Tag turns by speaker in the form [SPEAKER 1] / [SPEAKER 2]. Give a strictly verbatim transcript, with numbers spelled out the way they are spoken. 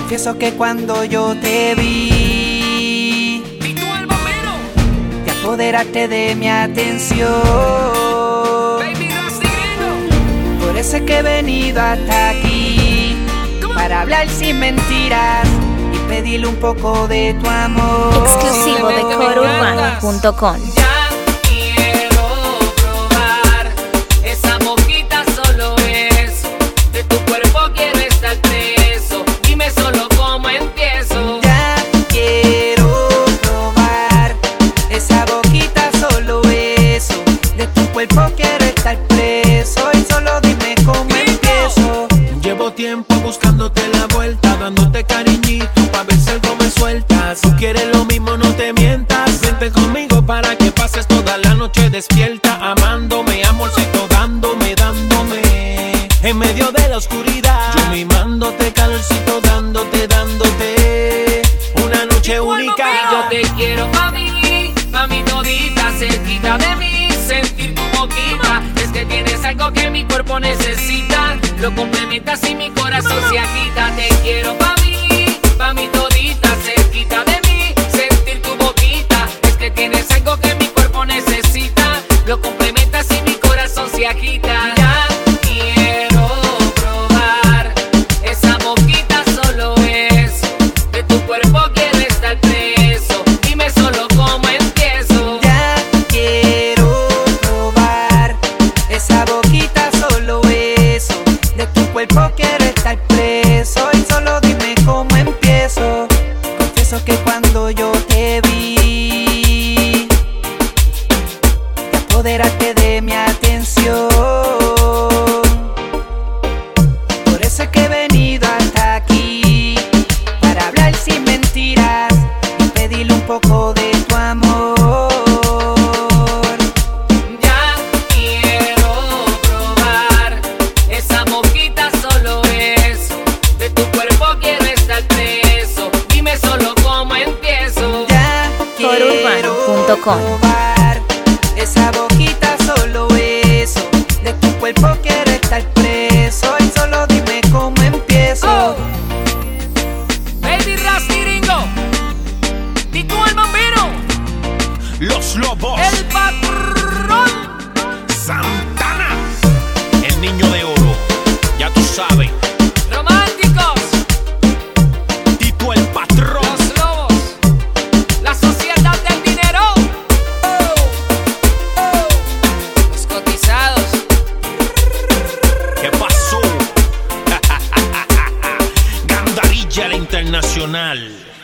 [SPEAKER 1] Confieso que cuando yo te vi,
[SPEAKER 2] Tito el bombero,
[SPEAKER 1] te apoderaste de mi atención.
[SPEAKER 2] Baby Rusty Gringo.
[SPEAKER 1] Por eso es que he venido hasta aquí, para hablar sin mentiras y pedirle un poco de tu amor.
[SPEAKER 3] Exclusivo de coro urbano punto com.
[SPEAKER 2] Ya quiero probar esa boquita, solo eso. De tu cuerpo quiero estar preso. Dime solo cómo empiezo.
[SPEAKER 1] Ya quiero probar esa boquita, solo eso. De tu cuerpo quiero estar preso y solo dime cómo empiezo.
[SPEAKER 4] Llevo tiempo buscándote la vuelta, dándote cariñito pa' ver si algo me sueltas. Tú quieres lo mismo, no te mientas. Vente conmigo para que pases toda la noche despierta, amándome, amorcito, dándome, dándome. En medio de la oscuridad, yo mimándote, calorcito, dándote, dándote. Una noche única.
[SPEAKER 2] Y yo te quiero pa' mí, pa' mi todita, cerquita de mí, sentir tu boquita. Es que tienes algo que mi cuerpo necesita, lo complementas y mi corazón se agita. Te quiero pa' mí, pa' mi todita, cerquita de mí, sentir tu boquita. Es que tienes algo que mi cuerpo necesita, lo complementas y mi corazón se agita. Ya quiero probar esa boquita, solo eso. De tu cuerpo quiero estar preso. Dime solo cómo empiezo.
[SPEAKER 1] Ya quiero probar esa boquita, solo eso. De tu cuerpo quiero estar preso y solo dime cómo empiezo. Confieso que cuando yo te vi, te apoderaste de mi atención. Por eso es que he venido hasta aquí, para hablar sin mentiras y pedirle un poco de tu amor.
[SPEAKER 2] Ya quiero probar esa boquita, solo eso. De tu cuerpo quiero estar preso. Dime solo cómo empiezo.
[SPEAKER 1] Ya
[SPEAKER 3] coro urbano punto com.
[SPEAKER 1] probar esa boquita, solo eso. De tu cuerpo quiero estar preso y solo dime cómo empiezo.
[SPEAKER 2] Oh. Baby Rusty Gringo, Tito el bombero,
[SPEAKER 4] Los Lobos,
[SPEAKER 2] el patrón.
[SPEAKER 4] Santana, el niño de oro, ya tú sabes.
[SPEAKER 2] Románticos,
[SPEAKER 4] Tito el patrón.
[SPEAKER 2] los lobos, la sociedad del dinero. Oh, oh. Los cotizados.
[SPEAKER 4] ¿Qué pasó? Gandarilla la internacional.